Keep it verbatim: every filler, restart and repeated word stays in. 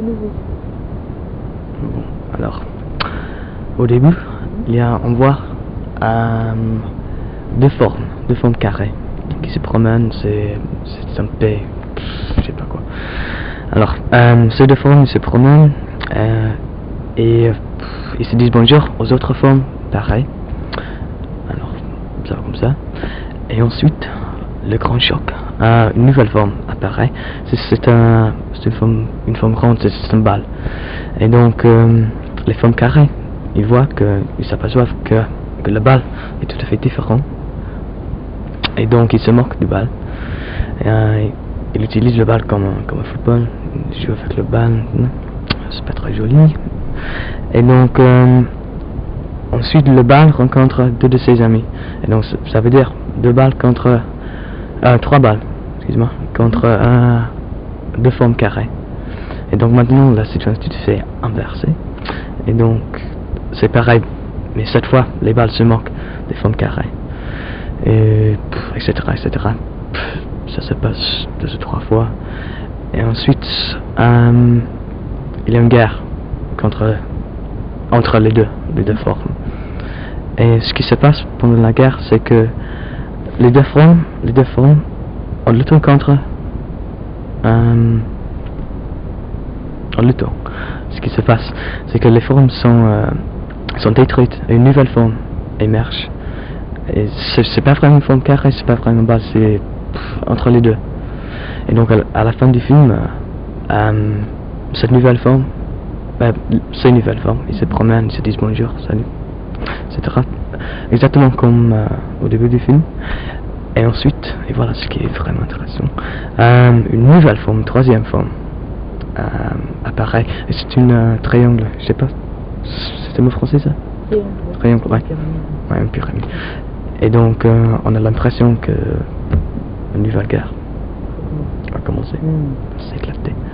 nouveau. Bon, alors, au début, il y a, on voit euh, deux formes, deux formes carrées qui se promènent, c'est c'est un P, je sais pas quoi. Alors, euh, ces deux formes se promènent euh, et pff, ils se disent bonjour aux autres formes, pareil. Alors, ça comme ça. Et ensuite, le grand choc, euh, une nouvelle forme apparaît. C'est un, c'est une forme, une forme ronde, c'est une balle. Et donc, euh, les formes carrées, ils voient que, ils s'aperçoivent que, que la balle est tout à fait différente. Et donc, ils se moquent du balle. Et, euh, ils utilisent le balle comme, comme un football. Ils jouent avec le balle. C'est pas très joli. Et donc, euh, ensuite, le balle rencontre deux de ses amis. Et donc, ça veut dire deux balles contre euh, trois balles, excuse-moi, contre euh, deux formes carrées. Et donc maintenant, la situation s'est inversée. Et donc, c'est pareil, mais cette fois, les balles se moquent des formes carrées. Et pff, et cetera, et cetera. Pff, ça se passe deux ou trois fois. Et ensuite, euh, il y a une guerre contre, entre les deux, les deux formes. Et ce qui se passe pendant la guerre, c'est que les deux formes, les deux formes, en luttant contre, euh, en luttant, ce qui se passe, c'est que les formes sont, euh, sont détruites et une nouvelle forme émerge. Et c'est pas vraiment une forme carrée, c'est pas vraiment base, c'est entre les deux. Et donc à, à la fin du film, euh, euh, cette nouvelle forme, euh, ces nouvelles formes, ils se promènent, ils se disent bonjour, salut, et cetera. Exactement comme euh, au début du film. Et ensuite, et voilà ce qui est vraiment intéressant, euh, une nouvelle forme, une troisième forme, euh, apparaît. Et c'est une euh, triangle, je sais pas, c'est un mot français ça? Triangle. Triangle, ouais. Ouais, une pyramide. Et donc, euh, on a l'impression que une nouvelle guerre va commencer. Mm. C'est éclaté.